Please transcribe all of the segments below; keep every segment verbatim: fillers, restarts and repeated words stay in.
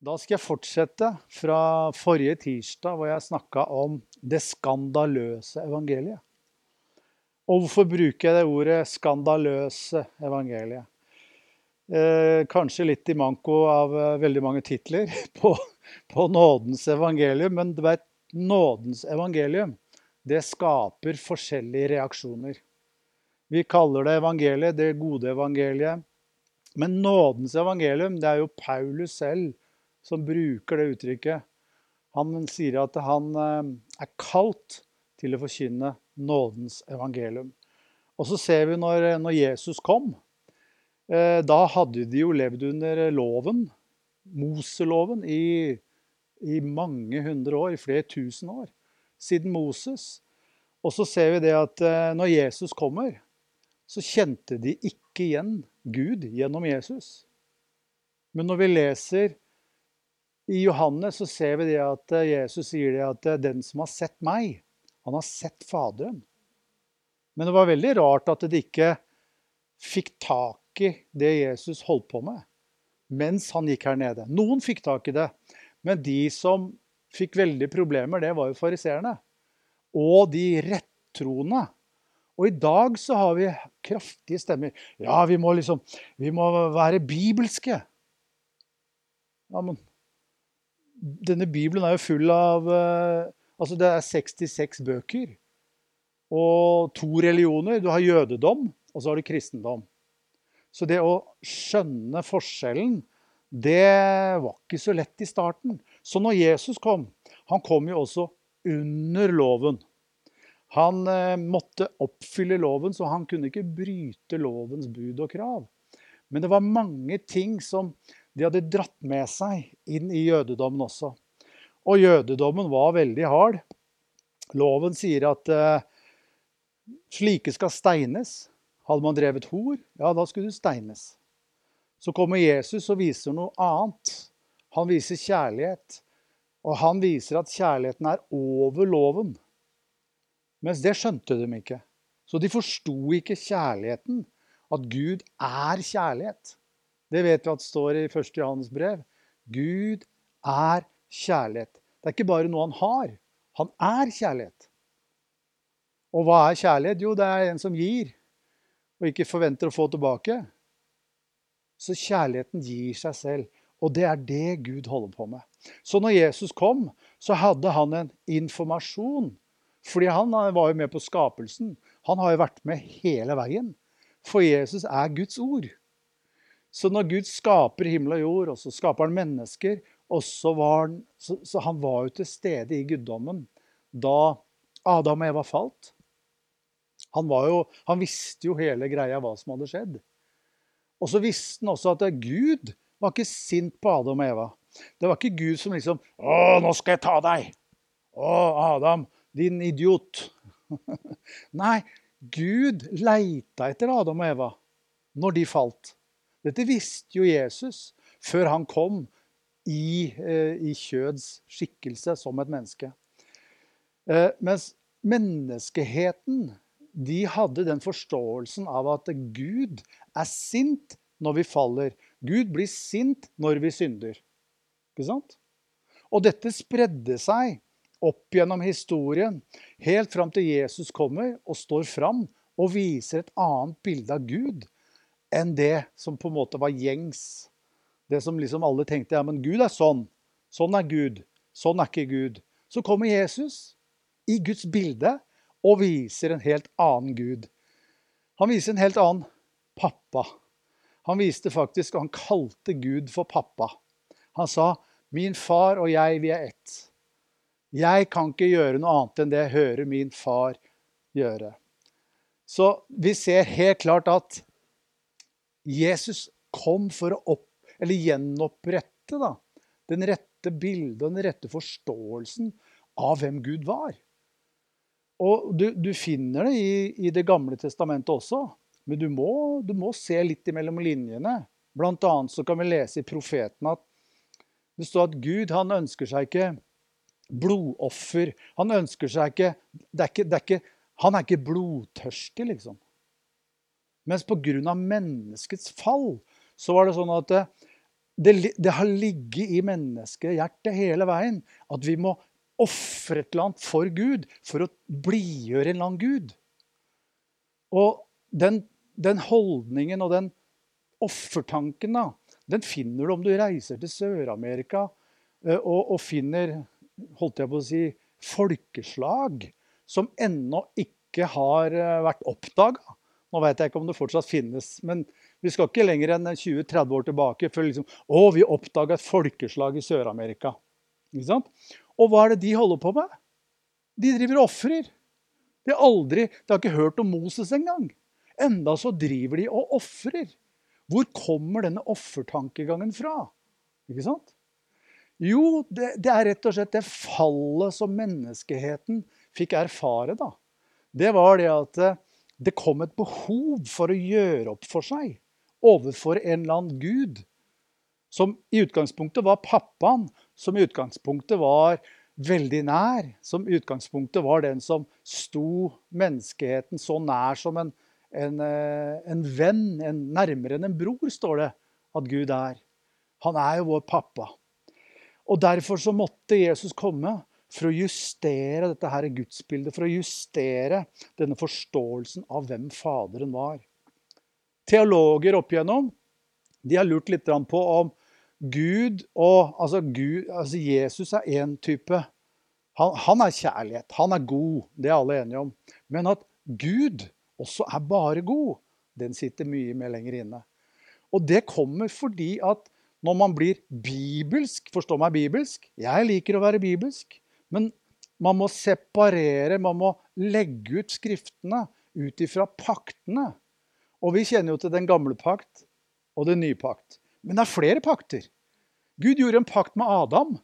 Da skal jeg fortsette fra forrige tirsdag, hvor jeg snakket om det skandaløse evangeliet. Og hvorfor bruker jeg det ordet skandaløse evangeliet? Eh, kanskje litt i manko av eh, veldig mange titler på, på nådens evangelium, men det vet, nådens evangelium, det skaper forskjellige reaksjoner. Vi kaller det evangeliet, det gode evangeliet, men nådens evangelium, det er jo Paulus selv som bruker det uttrykket. Han sier at han er kalt til å forkynne nådens evangelium. Og så ser vi når, når Jesus kom, da hadde de jo levd under loven, Moseloven, i, i mange hundre år, i flere tusen år, siden Moses. Og så ser vi det at når Jesus kommer, så kjente de ikke igjen Gud gjennom Jesus. Men når vi leser i Johannes, så ser vi det at Jesus sier det at den som har sett meg, han har sett Faderen. Men det var veldig rart at de ikke fikk tak i det Jesus holdt på med, mens han gikk her nede. Noen fikk tak i det, men de som fikk veldig problemer, det var jo fariserene. Og de rettroende. Og i dag så har vi kraftige stemmer. Ja, vi må liksom, vi må være bibelske. Ja, men denne Bibelen er jo full av, altså det er sekstiseks bøker, og to religioner. Du har jødedom, og så har du kristendom. Så det å skjønne forskjellen, det var ikke så lett i starten. Så når Jesus kom, han kom jo også under loven. Han eh, måtte oppfylle loven, så han kunne ikke bryte lovens bud og krav. Men det var mange ting som de hadde dratt med seg inn i jødedommen også. Og jødedommen var veldig hard. Loven sier at eh, slike skal steines. Hadde man drevet hor, ja, da skulle du steines. Så kommer Jesus og viser noe annet. Han viser kjærlighet. Og han viser at kjærligheten er over loven. Mens det skjønte de ikke. Så de forstod ikke kjærligheten. At Gud er kjærlighet. Det vet vi at det står i første Johannes brev. Gud er kjærlighet. Det er ikke bare noe han har. Han er kjærlighet. Og hva er kjærlighet? Jo, det er en som gir, og ikke forventer å få tilbake. Så kjærligheten gir seg selv, og det er det Gud holder på med. Så når Jesus kom, så hadde han en informasjon, fordi han var jo med på skapelsen. Han har jo vært med hele veien, for Jesus er Guds ord. Så når Gud skaper himmel og jord, og så skaper han mennesker, og så var han, så, så han var jo til stede i guddommen da Adam og Eva falt. Han, var jo, han visste jo hele greia hva som hadde skjedd. Og så visste han også at Gud var ikke sint på Adam og Eva. Det var ikke Gud som liksom, å, nå skal jeg ta deg. Å, Adam, din idiot. Nei, Gud leita etter Adam og Eva når de falt. Dette visste jo Jesus før han kom i, eh, i kjøds skikkelse som et menneske. Eh, mens menneskeheten, de hadde den forståelsen av at Gud er sint når vi faller. Gud blir sint når vi synder. Ikke sant? Og dette spredde seg opp gjennom historien, helt fram til Jesus kommer og står fram og viser et annet bilde av Gud enn det som på en måte var gjengs. Det som liksom alle tenkte, ja, men Gud er sånn. Sånn er Gud. Sånn er ikke Gud. Så kommer Jesus i Guds bilde og viser en helt annen Gud. Han viser en helt annen pappa. Han viste faktisk, han kalte Gud for pappa. Han sa, min far og jeg, vi er ett. Jeg kan ikke gjøre noe annet enn det jeg hører min far gjøre. Så vi ser helt klart at Jesus kom for å opp, eller gjenopprette da, den rette bildet og den rette forståelsen av hvem Gud var. Og du, du finner det i, i det gamle testamentet også, men du må, du må se litt imellom linjene. Blant annet så kan vi lese i profeten at det står at Gud, han ønsker seg ikke blodoffer. Han ønsker seg ikke, det er ikke, det er ikke han er ikke blodtørstig liksom. Mens på grunn av menneskets fall, så var det sånn at det, det har ligget i menneskehjertet hele veien at vi må offre et eller annet for Gud, for å bligjøre en eller annen Gud. Og den, den holdningen og den offertanken da, den finner du om du reiser til Sør-Amerika og, og finner, holdt jeg på å si, folkeslag som ennå ikke har vært oppdaget. Nå vet jeg ikke om det fortsatt finnes, men vi skal ikke lenger enn tjue til tretti år tilbake for liksom, å, vi oppdaget et folkeslag i Sør-Amerika. Ikke sant? Og hva er det de holder på med? De driver og offrer. De har aldri, de har ikke hørt om Moses engang. Enda så driver de og offrer. Hvor kommer denne offertankegangen fra? Ikke sant? Jo, det, det er rett og slett det fallet som menneskeheten fikk erfare da. Det var det at det kom et behov for å gjøre opp for seg overfor en eller annen Gud, som i utgangspunktet var pappaen, som i utgangspunktet var veldig nær, som i utgangspunktet var den som sto menneskeheten så nær som en, en, en venn, en, nærmere enn en bror, står det at Gud er. Han er jo vår pappa. Og derfor så måtte Jesus komme for å justere dette her gudsbildet, for å justere denne forståelsen av hvem faderen var. Teologer opp igjennom, de har lurt litt på om Gud og, altså, Gud, altså Jesus er en type, han, han er kjærlighet, han er god, det er alle enige om. Men at Gud også er bare god, den sitter mye mer lenger inne. Og det kommer fordi at når man blir bibelsk, forstår meg bibelsk, jeg liker å være bibelsk, men man må separere, man må legge ut skriftene ut ifra paktene. Og vi kjenner jo til den gamle pakt og den nye pakt. Men det er flere pakter. Gud gjorde en pakt med Adam.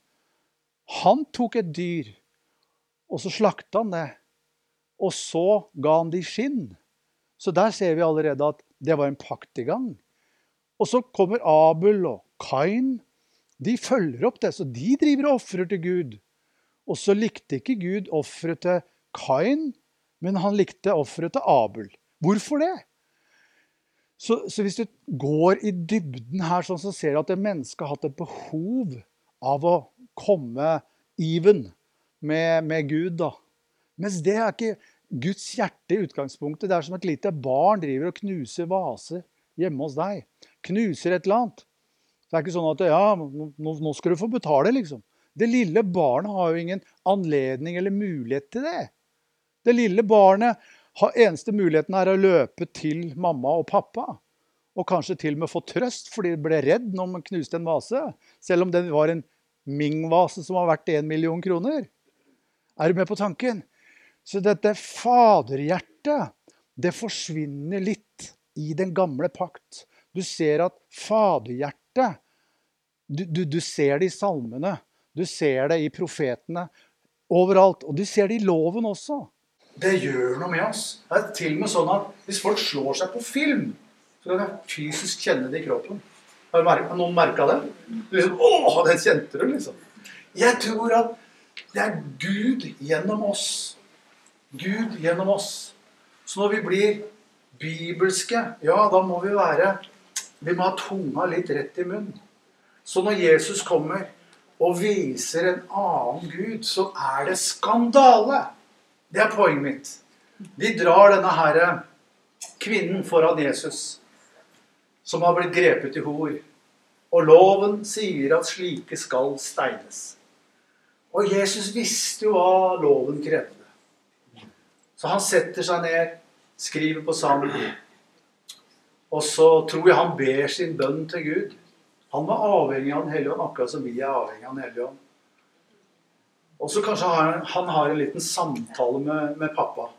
Han tok et dyr, og så slaktet han det. Og så ga han de skinn. Så der ser vi allerede at det var en pakt i gang. Og så kommer Abel og Kain, de følger opp det, så de driver og offrer til Gud. Og så likte ikke Gud offeret til Kain, men han likte offeret til Abel. Hvorfor det? Så, så hvis du går i dybden her, sånn, så ser du at det mennesket har hatt et behov av å komme even med, med Gud. Da. Mens det er ikke Guds hjerte i utgangspunktet. Det er som et lite barn driver og knuser vaser hjemme hos deg. Knuser et eller annet. Det er ikke sånn at, ja, nå, nå skal du få betale, liksom. Det lille barnet har jo ingen anledning eller mulighet til det. Det lille barnet har eneste muligheten er å løpe til mamma og pappa, og kanskje til og med få trøst, fordi det ble redd når man knuste en vase, selv om det var en Ming-vase som var verdt en million kroner. Er du med på tanken? Så dette faderhjertet, det forsvinner litt i den gamle pakt. Du ser at faderhjertet, du, du, du ser det i salmene, du ser det i profetene, overalt, og du ser det i loven også. Det gjør noe med oss. Det er til og med sånn at hvis folk slår seg på film, så kan jeg fysisk kjenne det i kroppen. Har noen merket det? Liksom, åh, det kjente du liksom. Jeg tror at det er Gud gjennom oss. Gud gjennom oss. Så når vi blir bibelske, ja, da må vi være, vi må ha tunga litt rett i munnen. Så når Jesus kommer og viser en annen Gud, så er det skandale. Det er poenget mitt. De drar denne her kvinnen foran Jesus, som har blitt grepet i hor. Og loven sier at slike skal steines. Og Jesus visste jo hva loven krevde. Så han setter seg ned, skriver på sand, og så tror jeg han ber sin bønn til Gud. Han var avhengig av den hellige ånd, akkurat som vi er avhengig av den hellige ånd. Og så kanskje han, han har en liten samtale med, med pappa.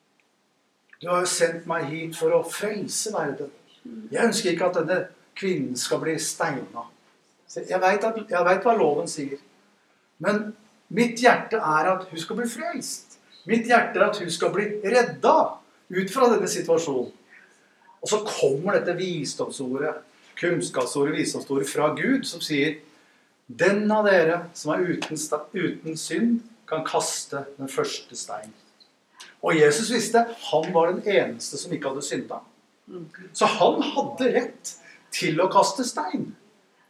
Du har jo sendt meg hit for å frelse verden. Jeg ønsker ikke at denne kvinnen skal bli steina. Jeg vet, at, jeg vet hva loven sier. Men mitt hjerte er at hun skal bli frelst. Mitt hjerte er at hun skal bli redda ut fra denne situasjonen. Og så kommer dette visdomsordet, kunnskapsordet, visdomsordet fra Gud, som sier, den av dere som er uten, uten synd, kan kaste den første stein. Og Jesus visste, han var den eneste som ikke hadde synda. Så han hadde rett til å kaste stein.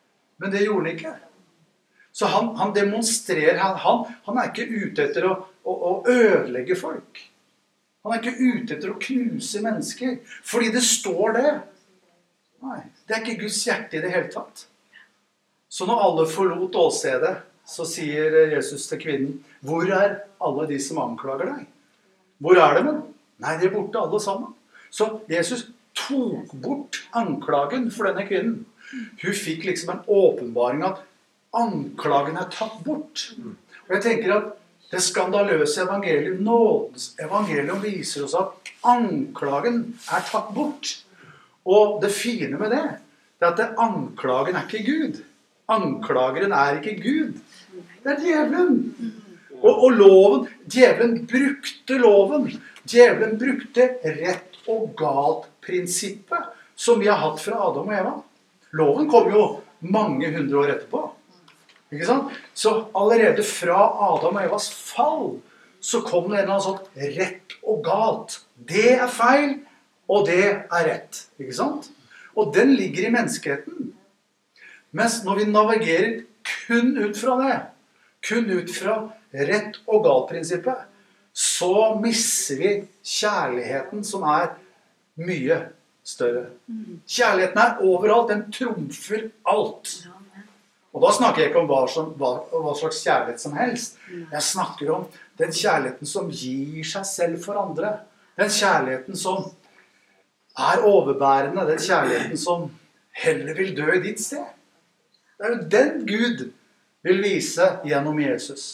Men det gjorde han ikke. Så han, han demonstrerer, han, han, han er ikke ute etter å, å, å ødelegge folk. Han er ikke ute etter å knuse mennesker, fordi det står det. Nei, det er ikke Guds hjerte i det hele tatt. Så når alle forlot åstedet, så sier Jesus til kvinnen, hvor er alle de som anklager deg? Hvor er de? Nei, de er borte alle sammen. Så Jesus tok bort anklagen for denne kvinnen. Hun fikk liksom en åpenbaring at anklagen er tatt bort. Og jeg tenker at det skandaløse evangelium, nådens evangelium, viser oss at anklagen er tatt bort. Og det fine med det, det er at det, anklagen er ikke Gud. Anklageren er ikke Gud. Det er djevelen. Og, og loven, djevelen brukte loven. Djevelen brukte rett og galt prinsippet som vi har hatt fra Adam og Eva. Loven kom jo mange hundre år etterpå. Ikke sant? Så allerede fra Adam og Evas fall så kom det en eller annen sånn rett og galt. Det er feil, og det er rett. Ikke sant? Og den ligger i menneskeheten. Mens når vi navigerer kun ut fra det, kun ut fra rett og galt prinsippet, så misser vi kjærligheten som er mye større. Kjærligheten er overalt, den trumfer alt. Og da snakker jeg ikke om hva, som, hva, hva slags kjærlighet som helst. Jeg snakker om den kjærligheten som gir seg selv for andre. Den kjærligheten som er overbærende, den kjærligheten som heller vil dø i ditt sted. Det er jo den Gud vil vise gjennom Jesus.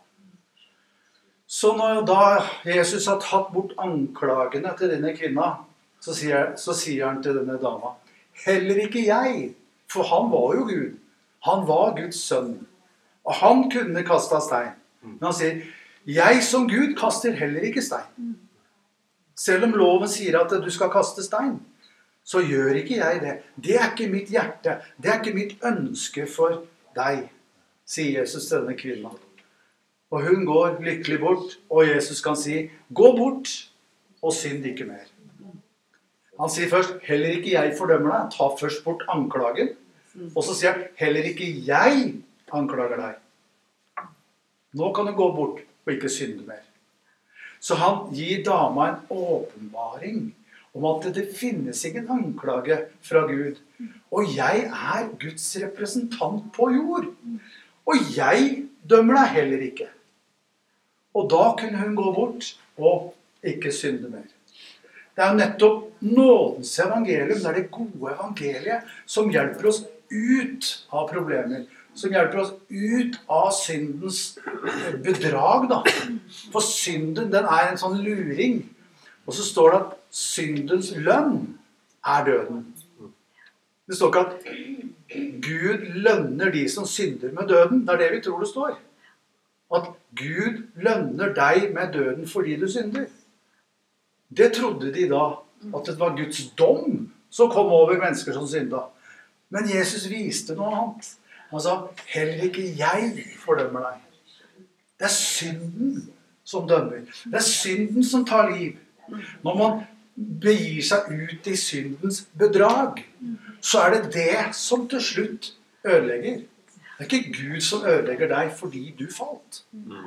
Så når da Jesus har tatt bort anklagene til denne kvinna, så sier, så sier han til denne dama, heller ikke jeg, for han var jo Gud. Han var Guds sønn, og han kunne kaste stein. Men han sier, jeg som Gud kaster heller ikke stein. Selv om loven sier at du skal kaste stein, så gjør ikke jeg det. Det er ikke mitt hjerte, det er ikke mitt ønske for deg, sier Jesus til denne kvinna. Og hun går lykkelig bort, og Jesus kan si, gå bort og synd ikke mer. Han sier først, heller ikke jeg fordømmer deg, ta først bort anklagen. Og så sier han, heller ikke jeg anklager deg. Nå kan du gå bort og ikke synde mer. Så han gir dama en åpenbaring om at det finnes ingen anklage fra Gud. Og jeg er Guds representant på jord. Og jeg dømmer deg heller ikke. Og da kunne hun gå bort og ikke synde mer. Det er jo nettopp nådens evangelium, det er det gode evangeliet, som hjelper oss ut av problemer, som hjelper oss ut av syndens bedrag, da. For synden, den er en sånn luring. Og så står det at syndens lønn er døden. Det står ikke at Gud lønner de som synder med døden. Det er det vi tror det står. At Gud lønner deg med døden fordi du synder. Det trodde de da, at det var Guds dom som kom over mennesker som synda. Men Jesus viste noe annet. Han sa, heller ikke jeg fordømmer deg. Det er synden som dømmer. Det er synden som tar liv. Når man begir seg ut i syndens bedrag, så er det det som til slutt ødelegger. Det er ikke Gud som ødelegger deg fordi du falt.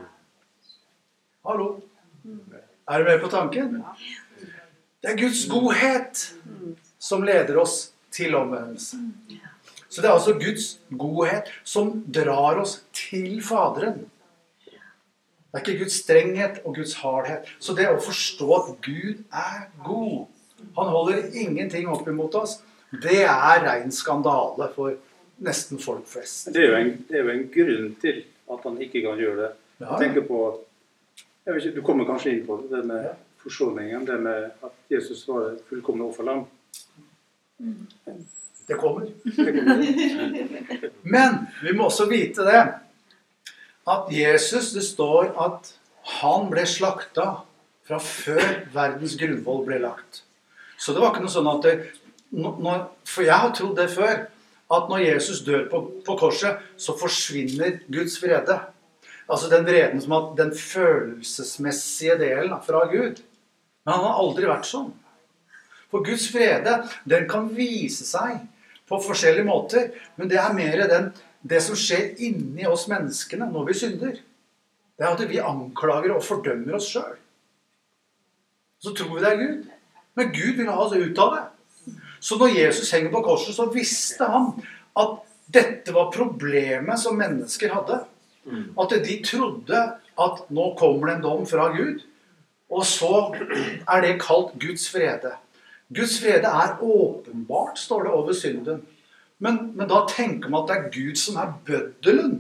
Hallo? Er du med på tanken? Det er Guds godhet som leder oss til omvendelse. Så det er altså Guds godhet som drar oss til Faderen. Det er ikke Guds strenghet og Guds hardhet. Så det å forstå at Gud er god, han holder ingenting opp imot oss, det er ren skandale for nesten folk flest. Det er jo en, det er jo en grunn til at han ikke kan gjøre det. Ja. Jeg tenker på, jeg vet ikke, du kommer kanskje inn på det med forsoningen, det med at Jesus var fullkomne offerlam. Det kommer. Det kommer. Men vi må også vite det, at Jesus, det står at han ble slakta fra før verdens grunnvoll ble lagt. Så det var ikke noe sånn at det, når, for jeg har trodd det før, at når Jesus dør på, på korset, så forsvinner Guds vrede. Altså den vreden som at den følelsesmessige delen fra Gud. Men han har aldri vært sånn. For Guds vrede, den kan vise seg på forskjellige måter, men det er mer den, det som skjer inni oss menneskene når vi synder. Det er at vi anklager og fordømmer oss selv. Så tror vi det er Gud. Men Gud vil ha oss ut av det. Så når Jesus henger på korset, så visste han at dette var problemet som mennesker hadde. At de trodde at nå kommer det en dom fra Gud, og så er det kalt Guds frede. Guds frede er åpenbart, står det over synden. Men, men da tenker man at det er Gud som er bøddelen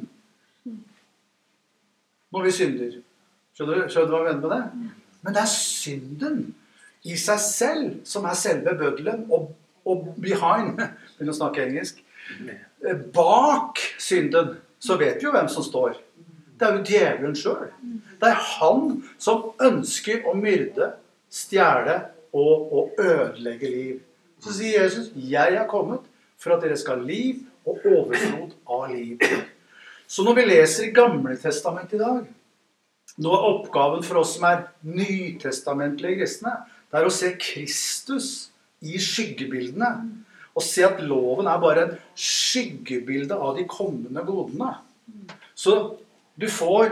når vi synder. Skjønner du, skjønner du hva jeg mener med det? Men det er synden i seg selv som er selve bøddelen, og, og behind, vil jeg snakke engelsk, bak synden, så vet vi jo hvem som står. Det er jo djevelen selv. Det er han som ønsker å myrde, stjele og, og ødelegge liv. Så sier Jesus, jeg er kommet for at dere skal ha liv og overflod av liv. Så når vi leser i Gamle Testamentet i dag, nå er oppgaven for oss som er nytestamentlige kristne, det er å se Kristus i skyggebildene, og se at loven er bare en skyggebilde av de kommende godene. Så du får,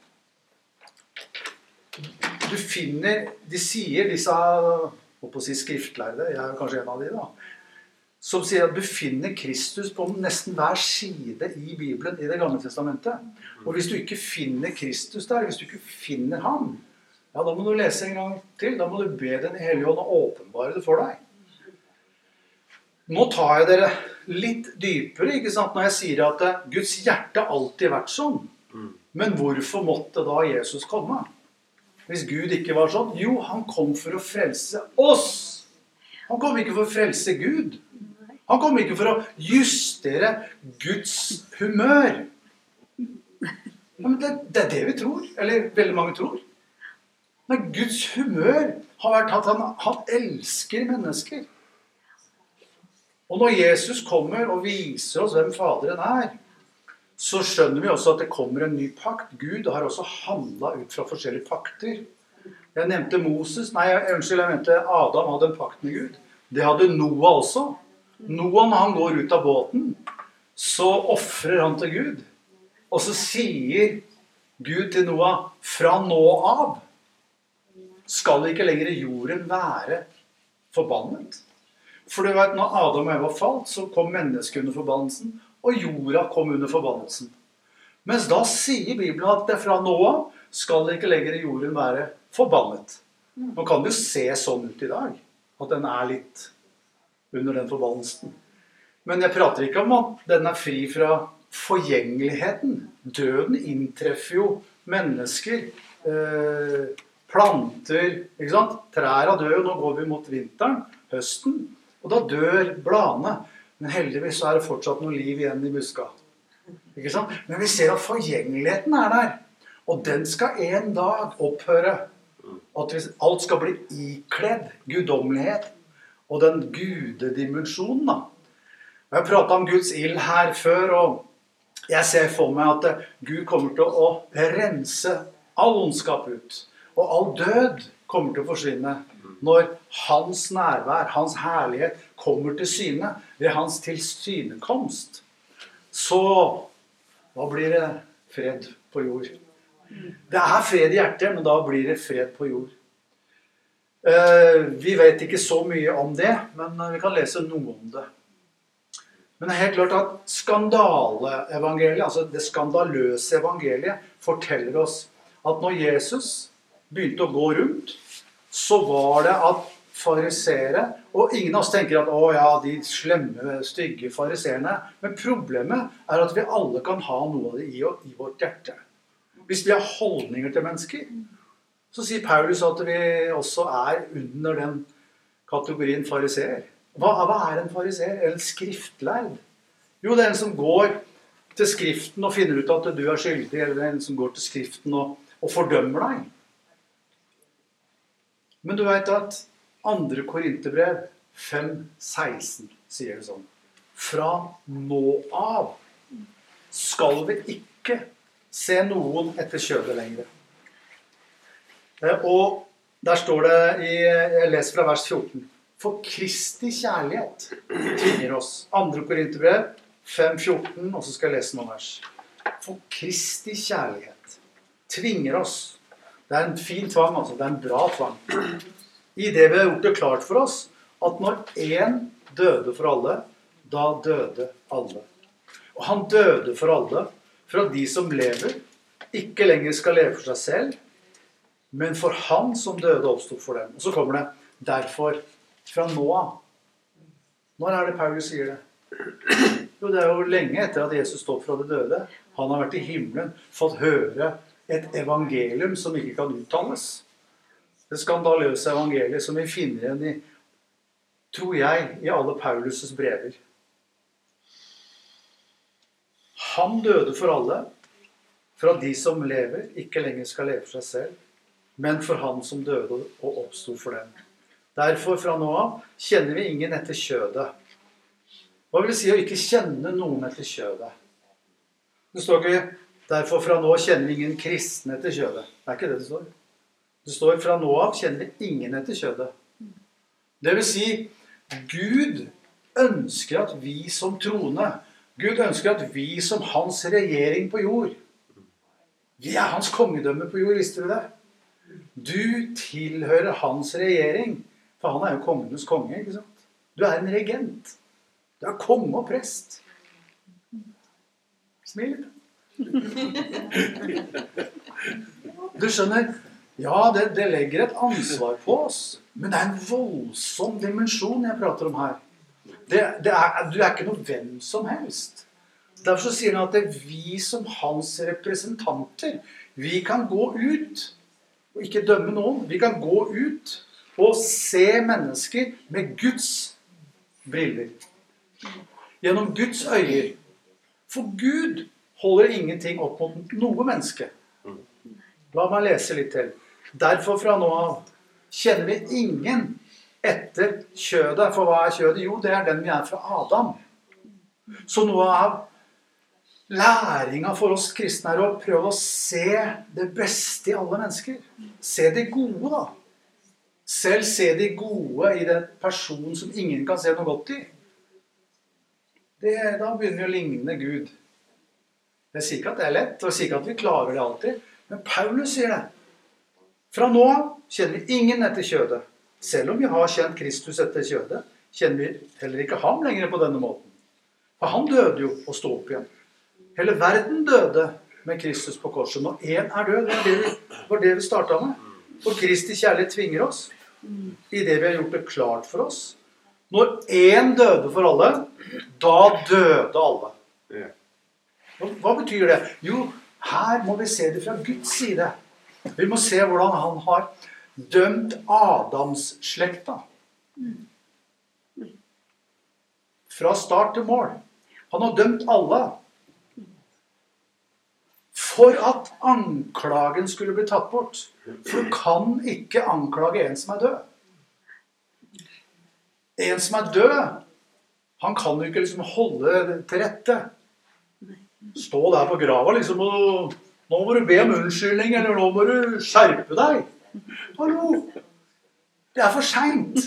du finner, de sier, disse, hva på å si skriftlærde, jeg er kanskje en av de da, som sier at du finner Kristus på nesten hver side i Bibelen i det gamle testamentet. Og hvis du ikke finner Kristus der, hvis du ikke finner ham, ja, da må du lese en gang til, da må du be den Hellige Ånd og åpenbare det for deg. Nå tar jeg dere litt dypere, ikke sant, når jeg sier at Guds hjerte alltid har vært sånn. Men hvorfor måtte da Jesus komme? Hvis Gud ikke var sånn? Jo, han kom for å frelse oss. Han kom ikke for å frelse Gud. Han kom ikke for å justere Guds humør. Men det, det er det vi tror, eller veldig mange tror. Men Guds humør har vært at han, han elsker mennesker. Og når Jesus kommer og viser oss hvem Faderen er, så skjønner vi også at det kommer en ny pakt. Gud har også handlet ut fra forskjellige pakter. Jeg nevnte Moses, nei, unnskyld, jeg mente Adam hadde en pakt med Gud. Det hadde Noah også. Noah, når han går ut av båten, så offrer han til Gud. Og så sier Gud til Noah, fra nå av skal ikke lenger jorden være forbannet. For du vet, når Adam og Eva falt, så kom mennesket under forbannelsen, og jorda kom under forbannelsen. Mens da sier Bibelen at det fra nå av skal ikke lenger jorden være forbannet. Nå kan det jo se sånn ut i dag, at den er litt under den forbannelsen. Men jeg prater ikke om at den er fri fra forgjengeligheten. Døden inntreffer jo mennesker, eh, planter, ikke sant? Trærne dør jo, nå går vi mot vinteren, høsten, og da dør bladene. Men heldigvis så er det fortsatt noe liv igjen i buska. Ikke sant? Men vi ser at forgjengeligheten er der, og den skal en dag opphøre. At alt skal bli ikledd guddommelighet, og den gudedimensjonen da. Jeg har pratet om Guds ild her før, og jeg ser for meg at Gud kommer til å rense all ondskap ut, og all død kommer til å forsvinne når hans nærvær, hans herlighet kommer til syne ved hans tilsynekomst. Så da blir det fred på jord. Det er fred i hjertet, men da blir det fred på jord. Vi vet ikke så mye om det, men vi kan lese noe om det. Men det er helt klart at skandaleevangeliet, altså det skandaløse evangeliet, forteller oss at når Jesus begynte å gå rundt, så var det at farisere, og ingen av oss tenker at, å ja, de slemme, stygge fariserne, men problemet er at vi alle kan ha noe av det i, i vårt hjerte. Hvis vi har holdninger til mennesker, så sier Paulus at vi også er under den kategorien fariseer. Hva, hva er en fariseer? Eller en skriftlærd? Jo, det er en som går til skriften og finner ut at du er skyldig, eller en som går til skriften og, og fordømmer deg. Men du vet at andre Korinterbrev fem seksten sier det sånn. Fra nå av skal vi ikke se noen etter kjødet lenger. Og der står det, i, jeg leser fra vers fjorten. For Kristi kjærlighet tvinger oss. Andre Korinterbrev fem fjorten, og så skal jeg lese noen vers. For Kristi kjærlighet tvinger oss. Det er en fin tvang, altså. Det er en bra tvang. I det vi har gjort det klart for oss, at når en døde for alle, da døde alle. Og han døde for alle, for at de som lever, ikke lenger skal leve for seg selv, men for han som døde oppstod for dem. Og så kommer det, derfor, fra nå av. Når er det Paulus sier det? Jo, det er jo lenge etter at Jesus stod fra det døde. Han har vært i himmelen, fått høre et evangelium som ikke kan uttales. Det skandaløse evangeliet som vi finner igjen i, tror jeg, i alle Paulus' brever. Han døde for alle, for at de som lever ikke lenger skal leve for seg selv, men for han som døde og oppstod for dem. Derfor fra nå av kjenner vi ingen etter kjødet. Hva vil det si å ikke kjenne noen etter kjødet? Det står ikke, derfor fra nå kjenner vi ingen kristne etter kjødet. Det er ikke det det står. Det står, fra nå av kjenner vi ingen etter kjødet. Det vil si, Gud ønsker at vi som troende, Gud ønsker at vi som hans regjering på jord, vi er hans kongedømme på jord, visste du det? Du tilhører hans regjering, for han er jo kongenes konge, ikke sant? Du er en regent. Du er konge og prest. Smil litt. Du skjønner, ja, det, det legger et ansvar på oss, men det er en voldsom dimensjon jeg prater om her. Det, det er, du er ikke noe hvem som helst. Derfor så sier han at det er vi som hans representanter, vi kan gå ut og ikke dømme noen. Vi kan gå ut og se mennesker med Guds briller. Gjennom Guds øyer. For Gud holder ingenting opp mot noe menneske. La meg lese litt til. Derfor fra nå av kjenner vi ingen etter kjødet. For hva er kjødet? Jo, det er den vi er fra Adam. Så noe av læringen for oss kristne er å prøve å se det beste i alle mennesker. Se det gode da. Selv se det gode i den personen som ingen kan se noe godt i. Det, da begynner vi å ligne Gud. Jeg sier ikke at det er lett, og jeg sier ikke at vi klarer det alltid. Men Paulus sier det. Fra nå av kjenner vi ingen etter kjødet. Selv om vi har kjent Kristus etter kjødet, kjenner vi heller ikke ham lenger på denne måten. For han døde jo og stod opp igjen. Hele verden døde med Kristus på korset. Når en er død, det var det vi, var det vi startet med. For Kristi kjærlighet tvinger oss i det vi har gjort det klart for oss. Når en døde for alle, da døde alle. Hva betyr det? Jo, her må vi se det fra Guds side. Vi må se hvordan han har dømt Adams slekta. Fra start til mål. Han har dømt alle. For at anklagen skulle bli tatt bort. For du kan ikke anklage en som er død. En som er død, han kan jo ikke liksom holde til rette. Stå der på grava liksom og nå må du be om unnskyldning, eller nå må du skjerpe deg. Hallo, det er for sent.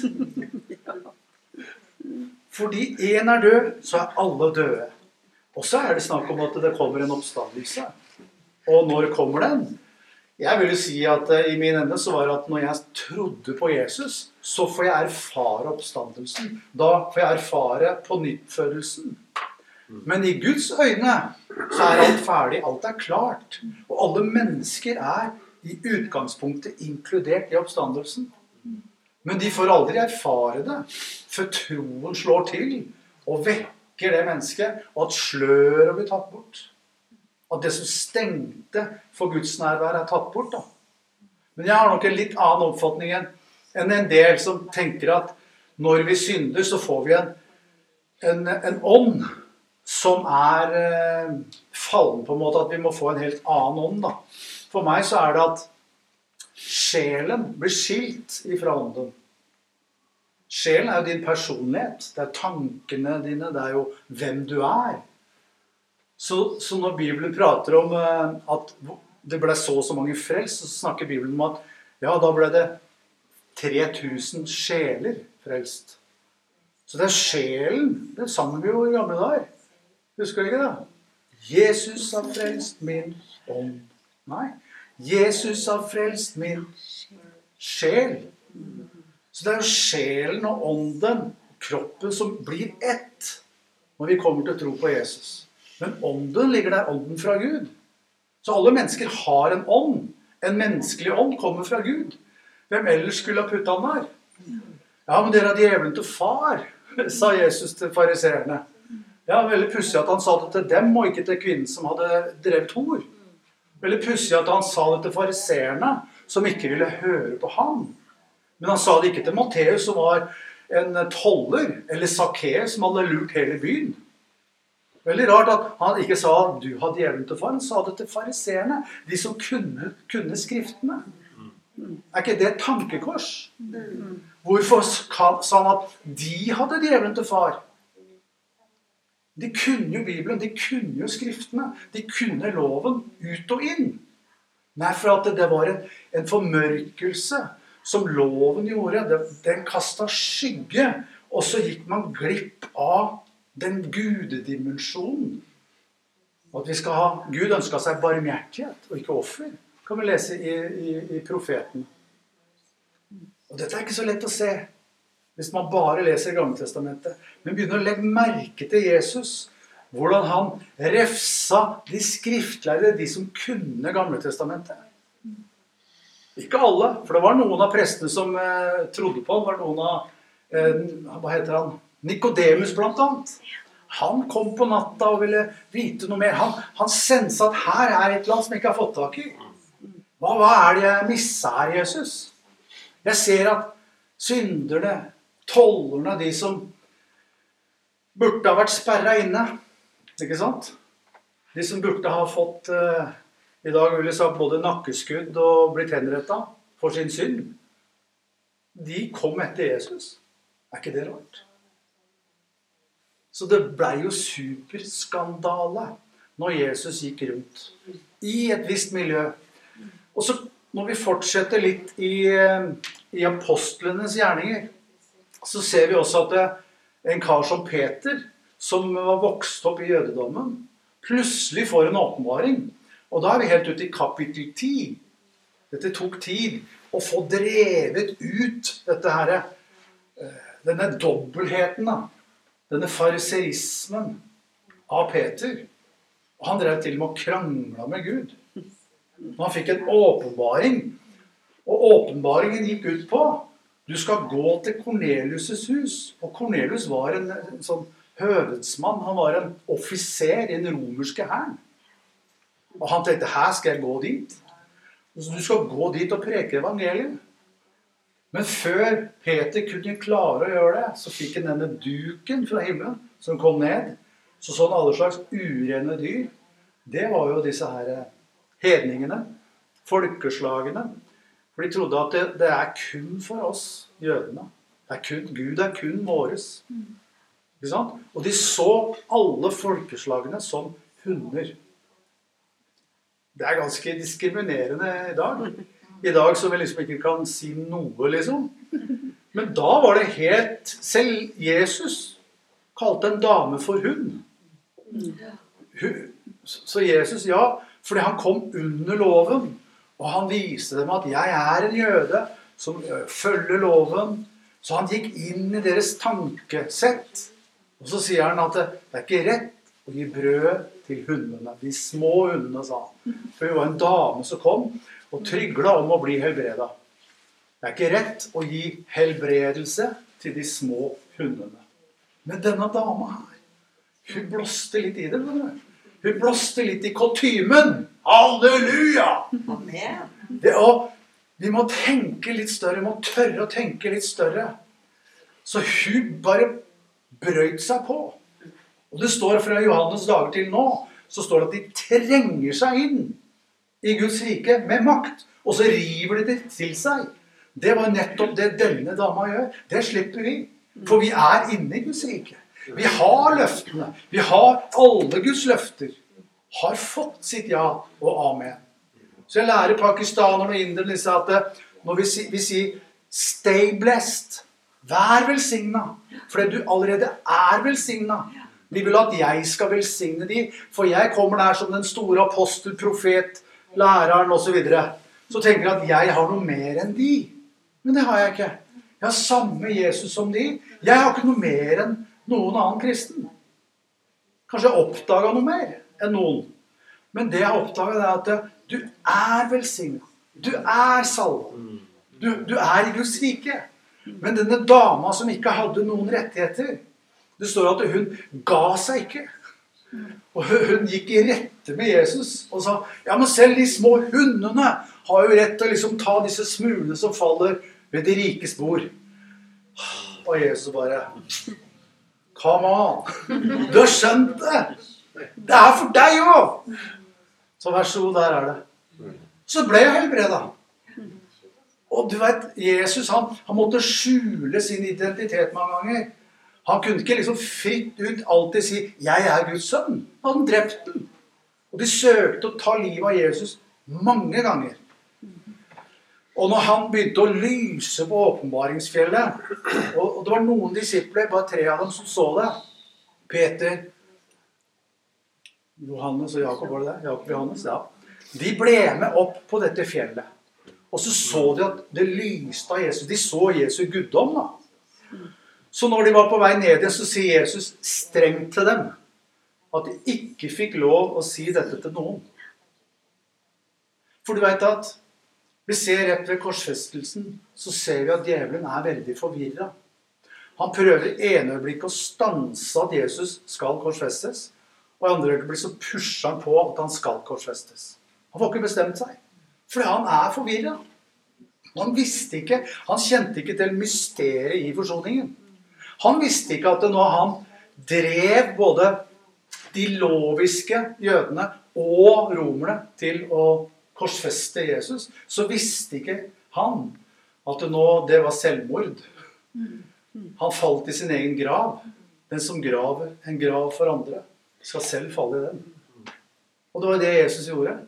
Fordi en er død, så er alle døde. Og så er det snakk om at det kommer en oppstandelse. Og når kommer den? Jeg vil jo si at i min ende så var det at når jeg trodde på Jesus, så får jeg erfare oppstandelsen. Da får jeg erfare på nyttfødelsen. Men i Guds øyne så er alt ferdig, alt er klart. Og alle mennesker er i utgangspunktet inkludert i oppstandelsen. Men de får aldri erfare det, for troen slår til og vekker det mennesket, og at sløret blir tatt bort. At det som stengte for Guds nærvær er tatt bort da. Men jeg har nok en litt annen oppfatning enn en del som tenker at når vi synder så får vi en, en, en ånd som er eh, fallen på en måte, at vi må få en helt annen ånd da. For meg så er det at sjelen blir skilt ifra ånden. Sjelen er jo din personlighet, det er tankene dine, det er jo hvem du er. Så, så når Bibelen prater om uh, at det ble så og så mange frelst, så snakker Bibelen om at ja, da ble det tre tusen sjeler frelst. Så det er sjelen, det sang vi jo i gamle dager. Husker du ikke det? Jesus har frelst min ånd. Nei, Jesus har frelst min sjel. Så det er jo sjelen og ånden, kroppen som blir ett når vi kommer til å tro på Jesus. Men ånden ligger der, ånden fra Gud. Så alle mennesker har en ånd. En menneskelig ånd kommer fra Gud. Hvem ellers skulle ha puttet han der? Ja, men dere er djevelen til far, sa Jesus til fariserene. Ja, veldig pussig at han sa det til dem, og ikke til kvinnen som hadde drevet hor. Veldig pussig at han sa det til fariserene, som ikke ville høre på han. Men han sa det ikke til Matteus, som var en toller, eller Sakkeus, som hadde lurt hele byen. Veldig rart at han ikke sa at du hadde djevelen til far, han sa det til fariserene, de som kunne, kunne skriftene. Er ikke det et tankekors? Hvorfor sa han at de hadde djevelen til far? De kunne jo Bibelen, de kunne jo skriftene, de kunne loven ut og inn. Nei, for at det var en, en formørkelse som loven gjorde. Den kastet skygge, og så gikk man glipp av den gudedimensjonen. At vi skal ha, Gud ønsket seg barmhjertighet, og ikke offer. Kan vi lese i, i, i profeten. Og dette er ikke så lett å se, hvis man bare leser Gamle Testamentet. Men begynner å legge merke til Jesus, hvordan han refsa de skriftlærde, de som kunne Gamle Testamentet. Ikke alle, for det var noen av prestene som eh, trodde på han, var noen av, eh, hva heter han, Nikodemus blant annet. Han kom på natta og ville vite noe mer. Han, han senset at her er et eller annet som jeg ikke har fått tak i. Hva, hva er det jeg misser her, Jesus? Jeg ser at synderne, tollerne, de som burde ha vært sperret inne, ikke sant? De som burde ha fått, uh, i dag vil jeg sagt, både nakkeskudd og blitt henrettet for sin synd, de kom etter Jesus. Er ikke det rart? Så det ble jo superskandale når Jesus gikk rundt i et visst miljø. Og så når vi fortsetter litt i, i apostlenes gjerninger, så ser vi også at det, en kar som Peter, som var vokst opp i jødedommen, plutselig får en åpenbaring. Og da er vi helt ute i kapittel ti. Dette tok tid å få drevet ut dette her, denne dobbeltheten da. Denne fariseismen av Peter. Og han drev til med å krangle med Gud. Og han fikk en åpenbaring. Og åpenbaringen gikk ut på, du skal gå til Kornelius' hus. Og Kornelius var en, en sånn høvedsmann. Han var en offiser i den romerske hæren. Og han tenkte, her skal jeg gå dit. Så du skal gå dit og preke evangeliet. Men før Peter kunne klare å gjøre det, så fikk han denne duken fra himmelen som kom ned. Så sånn alle slags urene dyr, det var jo disse her hedningene, folkeslagene. For de trodde at det, det er kun for oss, jødene. Det er kun, Gud er kun våres. Ikke sant? Og de så alle folkeslagene som hunder. Det er ganske diskriminerende i dag. I dag så vi liksom ikke kan si noe, liksom. Men da var det helt, selv Jesus kalte en dame for hund. Så Jesus, ja, fordi han kom under loven, og han viste dem at jeg er en jøde som følger loven. Så han gikk inn i deres tankesett. Og så sier han at det er ikke rett å gi brød til hundene. De små hundene, sa han. For det var en dame som kom, og trygla om å bli helbredet. Det er ikke rett å gi helbredelse til de små hundene. Men denne dama her, hun blåste litt i det. Hun blåste litt i kostymen. Halleluja! Amen. Det, og vi må tenke litt større, vi må tørre å tenke litt større. Så hun bare brøyt seg på. Og det står fra Johannes dager til nå, så står det at de trenger seg inn i Guds rike med makt, og så river de det til seg. Det var nettopp det denne dama gjør. Det slipper vi, for vi er inne i Guds rike. Vi har løftene. Vi har alle Guds løfter. Har fått sitt ja og amen. Så jeg lærer pakistanerne og inderne at når vi, vi sier Stay blessed. Vær velsignet. Fordi du allerede er velsignet. De vil at jeg skal velsigne de, for jeg kommer der som den store apostel, profet, læreren og så videre. Så tenker jeg at jeg har noe mer enn de. Men det har jeg ikke. Jeg har samme Jesus som de. Jeg har ikke noe mer enn noen annen kristen. Kanskje jeg oppdaget noe mer enn noen. Men det jeg oppdaget er at du er velsignet. Du er salvet. Du, du er i Guds rike. Men denne dama som ikke hadde noen rettigheter, det står at hun ga seg ikke. Og hun gikk i rette med Jesus og sa, ja, men selv de små hundene har jo rett til å liksom ta disse smulene som faller ved de rikes bord. Og Jesus bare, come on, du har skjønt det. Det er for deg også. Så vær så god, der er det. Så ble jeg helbredet. Og du vet, Jesus, han, han måtte skjule sin identitet mange ganger. Han kunne ikke liksom fritt ut alltid si, jeg er Guds sønn. Han hadde drept den. Og de søkte å ta livet av Jesus mange ganger. Og når han begynte å lyse på åpenbaringsfjellet, og, og det var noen disipler, bare tre av dem som så det, Peter, Johannes og Jakob, var det det? Jakob og Johannes, ja. De ble med opp på dette fjellet. Og så så de at det lyste av Jesus. De så Jesu guddom da. Så når de var på vei ned igjen, så sier Jesus strengt til dem at de ikke fikk lov å si dette til noen. For du vet at vi ser rett ved korsfestelsen, så ser vi at djevelen er veldig forvirret. Han prøver i ene øyeblikk å stanse at Jesus skal korsfestes, og i andre øyeblikk så pusher han på at han skal korsfestes. Han får ikke bestemt seg, fordi han er forvirret. Han visste ikke, han kjente ikke til mysteriet i forsoningen. Han visste ikke at når han drev både de loviske jødene og romerne til å korsfeste Jesus, så visste ikke han at det nå det var selvmord. Han falt i sin egen grav. Den som graver en grav for andre skal selv falle i den. Og det var det Jesus gjorde.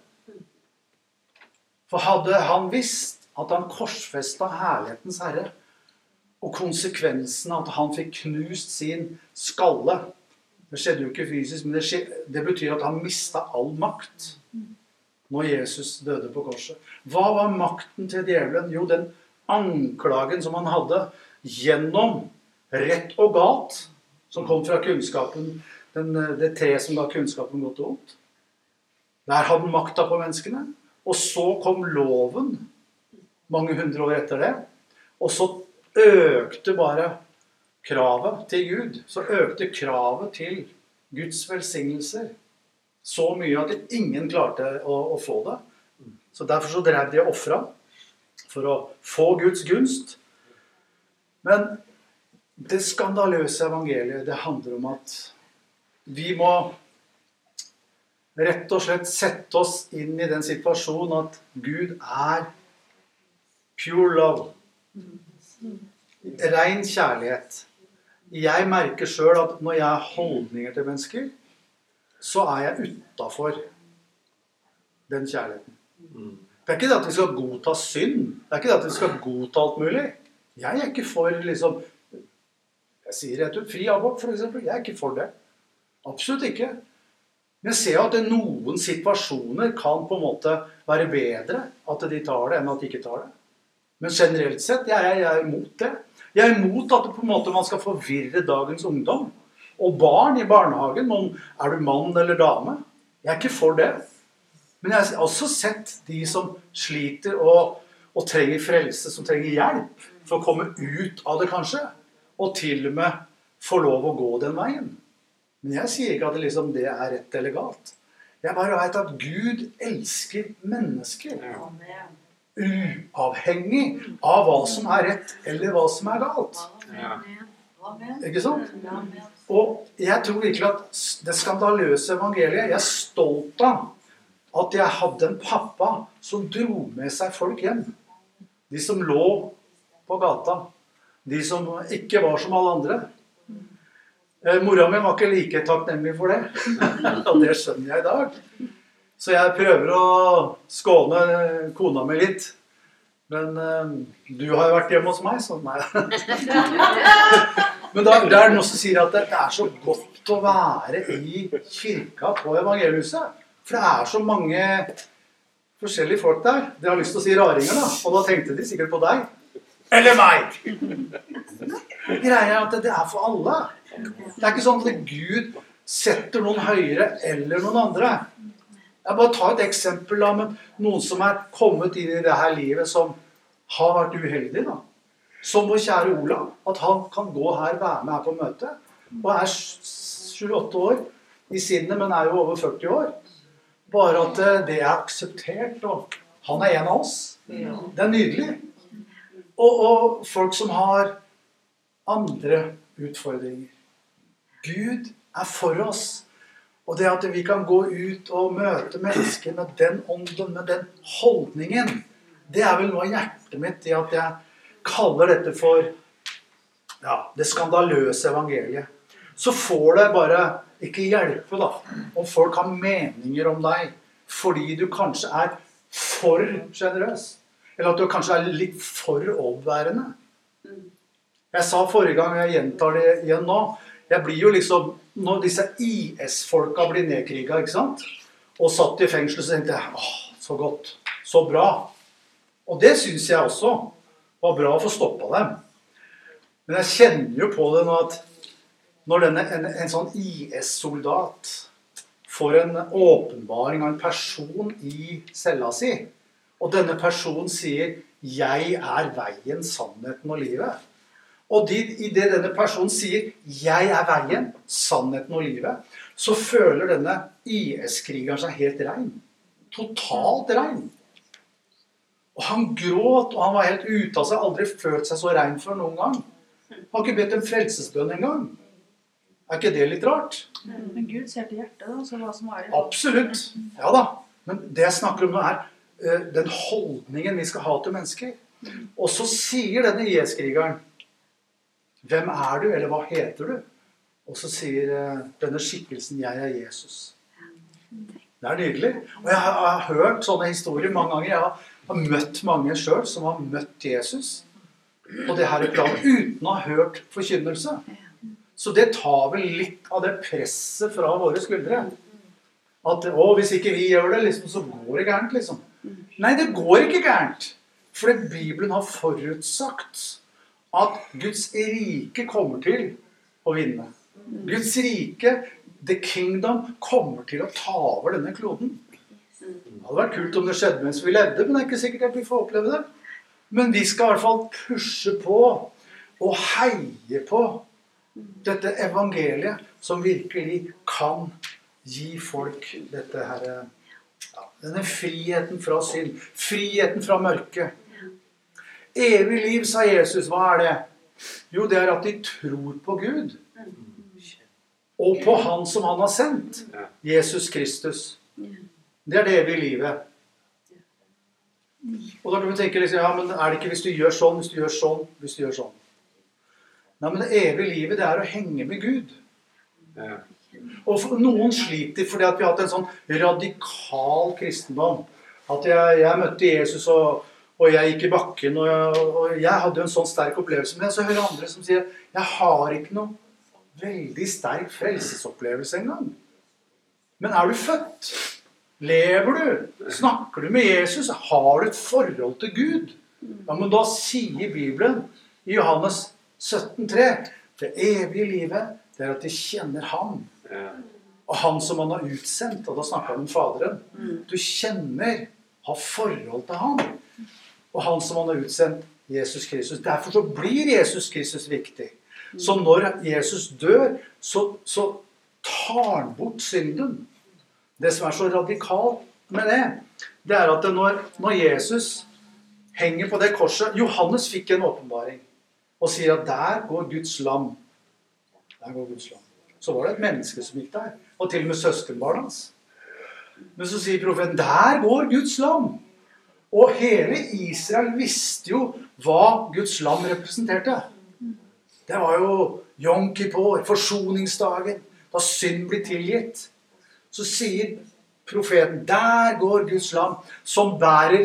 For hadde han visst at han korsfestet herlighetens herre, og konsekvensen at han fikk knust sin skalle, det skjedde jo ikke fysisk, men det, skjedde, det betyr at han mistet all makt når Jesus døde på korset. Hva var makten til djevelen? Jo, den anklagen som han hadde gjennom rett og galt, som kom fra kunnskapen, den, det tre som ga kunnskapen godt og ondt. Der hadde han makta på menneskene. Og så kom loven mange hundre år etter det. Og så økte bare kravet til Gud. Så økte kravet til Guds velsignelser så mye at ingen klarte å, å få det. Så derfor så drev de offra for å få Guds gunst. Men det skandaløse evangeliet, det handler om at vi må rett og slett sette oss inn i den situasjonen at Gud er pure love. Ren kjærlighet. Jeg merker selv at når jeg har holdninger til mennesker, så er jeg utenfor den kjærligheten. Det er ikke det at vi skal godta synd. Det er ikke det at vi skal godta alt mulig. Jeg er ikke for, liksom, jeg sier rett ut, fri abort for eksempel. Jeg er ikke for det. Absolutt ikke. Men jeg ser at det noen situasjoner kan på en måte være bedre at de tar det enn at de ikke tar det. Men generelt sett, jeg er, jeg er imot det. Jeg er imot at det på en måte man skal forvirre dagens ungdom. Og barn i barnehagen, om er du mann eller dame? Jeg er ikke for det. Men jeg har også sett de som sliter og, og trenger frelse, som trenger hjelp for å komme ut av det kanskje. Og til og med få lov å gå den veien. Men jeg sier ikke at det, liksom, det er rett eller galt. Jeg bare vet at Gud elsker mennesker. Uavhengig av hva som er rett eller hva som er galt. Ikke sant? Og jeg tror virkelig at det skandaløse evangeliet, jeg er stolt av at jeg hadde en pappa som dro med seg folk hjem. De som lå på gata. De som ikke var som alle andre. Mora mi var ikke like takknemlig for det. Og det skjønner jeg i dag. Så jeg prøver å skåne kona mi litt. Men eh, du har jo vært hjemme hos meg, så nei. Men da, det er noe som sier at det, det er så godt å være i kirka på evangeliuset. For det er så mange forskjellige folk der. De har lyst til å si raringer, da. Og da tenkte de sikkert på deg. Eller meg! Greia er at det er for alle. Det er ikke sånn at Gud setter noen høyere eller noen andre. Jeg bare tar et eksempel da, med noen som er kommet inn i det her livet som har vært uheldig da. Som vår kjære Olav, at han kan gå her, være med her på møte, og er sju-åtte år i sinnet, men er jo over førti år. Bare at det er akseptert, og han er en av oss. Det er nydelig. Og, og folk som har andre utfordringer. Gud er for oss. Og det at vi kan gå ut og møte mennesker med den ånden, med den holdningen, det er vel noe av hjertet mitt, det at jeg kaller dette for ja, det skandaløse evangeliet. Så får det bare ikke hjelpe da, om folk har meninger om deg, fordi du kanskje er for generøs, eller at du kanskje er litt for overbærende. Jeg sa forrige gang, og jeg gjentar det igjen nå, jeg blir jo liksom, når disse I S-folka blir nedkriget, ikke sant? Og satt i fengsel, så tenkte jeg, åh, så godt, så bra. Og det synes jeg også var bra å få stoppet dem. Men jeg kjenner jo på det nå at når denne, en, en sånn I S-soldat får en åpenbaring av en person i cella si, og denne personen sier, jeg er veien, sannheten og livet. Og de, i det denne personen sier, jeg er veien, sannheten og livet, så føler denne I S-krigeren seg helt rein. Totalt rein. Og han gråt, og han var helt ute av seg, aldri følt seg så rein før noen gang. Han har ikke bedt en frelsesbønn en gang. Er ikke det litt rart? Men Gud ser til hjertet da, så hva som er det. Absolutt, ja da. Men det jeg snakker om nå er uh, den holdningen vi skal ha til mennesker. Og så sier denne I S-krigeren, hvem er du, eller hva heter du? Og så sier uh, denne skikkelsen, jeg er Jesus. Det er nydelig. Og jeg har, jeg har hørt sånne historier mange ganger. Jeg har, har møtt mange selv som har møtt Jesus. Og det her er planen uten å ha hørt forkynnelse. Så det tar vel litt av det presset fra våre skuldre. At, å, hvis ikke vi gjør det, liksom, så går det gærent, liksom. Nei, det går ikke gærent. For Bibelen har forutsagt at Guds rike kommer til å vinne. Guds rike, the kingdom, kommer til å ta over denne kloden. Det hadde vært kult om det skjedde mens vi levde, men det er ikke sikkert at vi får oppleve det. Men vi skal i hvert fall pushe på og heie på dette evangeliet som virkelig kan gi folk dette her, ja, denne friheten fra synd, friheten fra mørke. Evig liv, sa Jesus, hva er det? Jo, det er at de tror på Gud. Og på han som han har sendt, Jesus Kristus. Det er det evige livet. Og da kan vi tenke liksom, ja, men er det ikke hvis du gjør sånn, hvis du gjør sånn, hvis du gjør sånn? Nei, men det evige livet, det er å henge med Gud. Ja. Og for, noen sliter fordi at vi har hatt en sånn radikal kristendom. At jeg, jeg møtte Jesus, og, og jeg gikk i bakken, og jeg, og jeg hadde jo en sånn sterk opplevelse. Men så hører jeg andre som sier, jeg har ikke noe veldig sterk frelsesopplevelse engang. Men er du født? Lever du? Snakker du med Jesus? Har du et forhold til Gud? Ja, men da sier Bibelen i Johannes sytten tre, det evige livet, det er at de kjenner ham. Og han som han har utsendt, og da snakker han om Faderen. Du kjenner, har forhold til ham. Og han som han har utsendt, Jesus Kristus. Derfor så blir Jesus Kristus viktig. Så når Jesus dør, så, så tar han bort synden. Det som er så radikalt med det, det er at når, når Jesus henger på det korset, Johannes fikk en åpenbaring, og sier at der går Guds lam. Der går Guds lam. Så var det et menneske som gikk der, og til og med søskenbarn hans. Men så sier profeten, der går Guds lam. Og hele Israel visste jo hva Guds lam representerte. Det var jo Yom Kippur, forsoningsdagen, da synd blir tilgitt. Så sier profeten, der går Guds lam, som bærer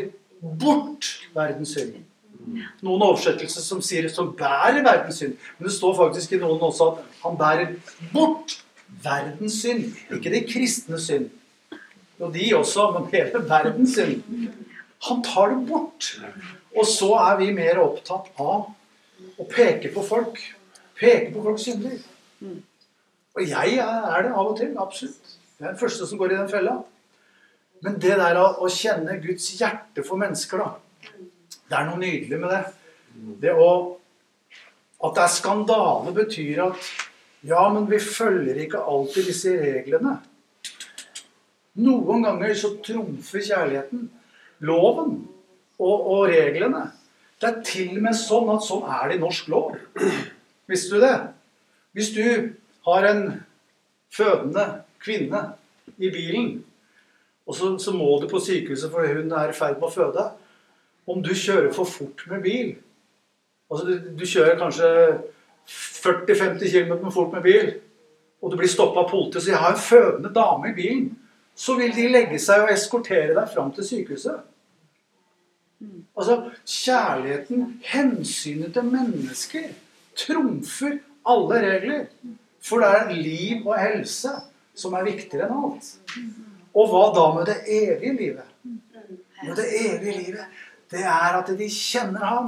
bort verdens synd. Noen oversettelser som sier som bærer verdens synd. Men det står faktisk i noen også at han bærer bort verdens synd. Ikke det kristne synd. Og de også, men hele verdens synd. Han tar det bort. Og så er vi mer opptatt av å peke på folk. Peke på folks synder. Og jeg er det av og til, absolutt. Jeg er den første som går i den fella. Men det der å kjenne Guds hjerte for mennesker, da. Det er noe nydelig med det. Det å, at det er skandale betyr at, ja, men vi følger ikke alltid disse reglene. Noen ganger så trumfer kjærligheten loven og, og reglene. Det er til og med sånn at sånn er det i norsk lov. Visste du det? Hvis du har en fødende kvinne i bilen, og så, så må du på sykehuset fordi hun er i ferd med å føde. Om du kjører for fort med bil, altså du, du kjører kanskje førti til femti kilometer med fort med bil, og du blir stoppet av politiet og sier, jeg har en fødende dame i bilen, så vil de legge seg og eskortere deg frem til sykehuset. Altså, kjærligheten, hensynet til mennesker, trumfer alle regler. For det er liv og helse som er viktigere enn alt. Og hva da med det evige livet? Og det evige livet, det er at de kjenner ham.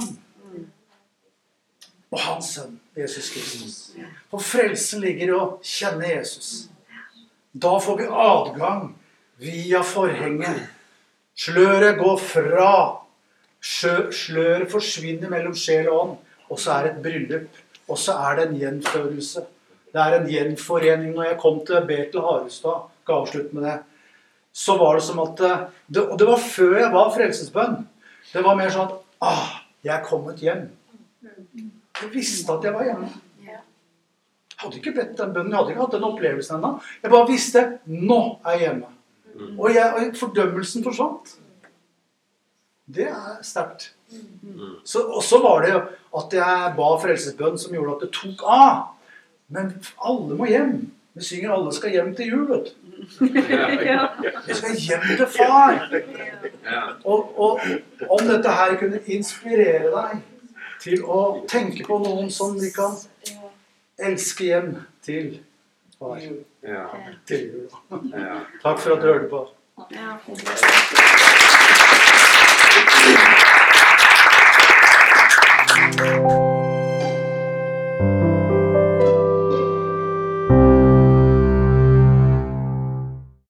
Og hans sønn, Jesus Kristus. For frelsen ligger i å kjenne Jesus. Da får vi adgang via forhenget. Sløret går fra. Sløret forsvinner mellom sjel og ånd. Og så er det et bryllup. Og så er det en gjenførelse. Det er en gjenforening. Når jeg kom til Betel Harestad, skal avslutte med det, så var det som at det, og det var før jeg var frelsesbønn. Det var mer sånn at, ah, jeg er kommet hjem. Jeg visste at jeg var hjemme. Jeg hadde ikke bedt den bønnen, jeg hadde ikke hatt den opplevelsen ennå. Jeg bare visste, nå er jeg hjemme. Og, jeg, og fordømmelsen forsvant. Det er sterkt. Så, og så var det jo at jeg ba frelsesbønn som gjorde at det tok av. Men alle må hjem. Vi synger alle skal hjem til jul, vet du. Vi skal hjem til far. Og, og om dette her kunne inspirere deg til å tenke på noen som vi kan elske hjem til far. Til jul. Takk for at du hørte på.